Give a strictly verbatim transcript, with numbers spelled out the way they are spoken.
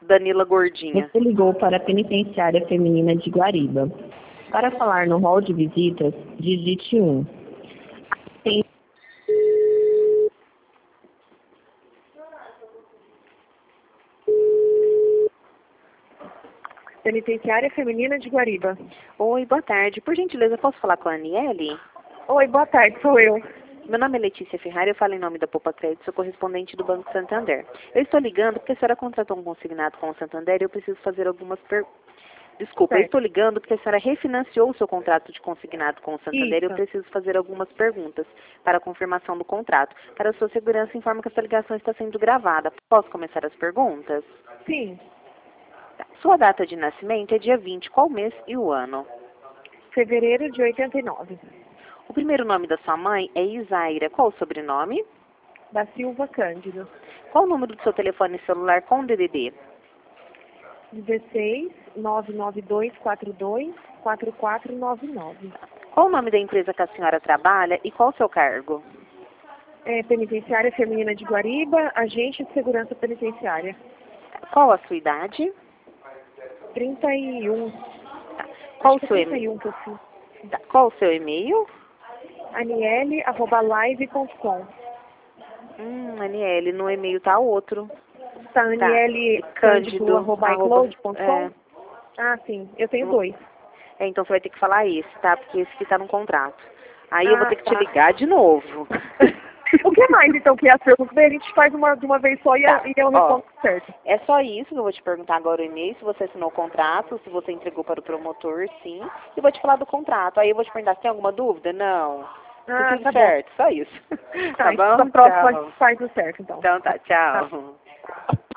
Danila Gordinha. Você ligou para a Penitenciária Feminina de Guariba. Para falar no hall de visitas, digite um. Tem... Penitenciária Feminina de Guariba. Oi, boa tarde. Por gentileza, posso falar com a Aniele? Oi, boa tarde, sou eu. Meu nome é Letícia Ferrari, eu falo em nome da Poupa Crédito, sou correspondente do Banco Santander. Eu estou ligando porque a senhora contratou um consignado com o Santander e eu preciso fazer algumas perguntas. Desculpa, Certo. eu estou ligando porque a senhora refinanciou o seu contrato de consignado com o Santander e eu Isso. preciso fazer algumas perguntas para a confirmação do contrato. Para a sua segurança, informo que essa ligação está sendo gravada. Posso começar as perguntas? Sim, Sua data de nascimento é dia vinte, qual mês e o ano? fevereiro de oitenta e nove. O primeiro nome da sua mãe é Isaira, qual o sobrenome? Da Silva Cândido. Qual o número do seu telefone celular com D D D? dezesseis, nove nove dois quatro dois, quatro quatro nove nove. Qual o nome da empresa que a senhora trabalha e qual o seu cargo? É, Penitenciária Feminina de Guariba, agente de segurança penitenciária. Qual a sua idade? trinta e um. Qual Acho o que é seu trinta e e-mail? um que eu fiz. Qual o seu e-mail? aniele arroba live ponto com. Hum, Aniele, no e-mail tá outro. Tá, aniele cândido arroba icloud ponto com. é, Ah, sim, eu tenho dois. é, então você vai ter que falar esse, tá? Porque esse que tá no contrato. Aí eu vou Ah, ter que te tá. ligar de novo. O que mais, então, que é as perguntas? Daí a gente faz uma, de uma vez só e, Tá, e eu ó. respondo certo. É só isso que eu vou te perguntar agora o e-mail, se você assinou o contrato, se você entregou para o promotor, sim. E vou te falar do contrato. Aí eu vou te perguntar se tem alguma dúvida? Não. Ah, Tudo tá certo, só isso. bom. Tá, Tá então bom? a próxima Tchau. faz o certo, então. Então tá, Tá. tchau.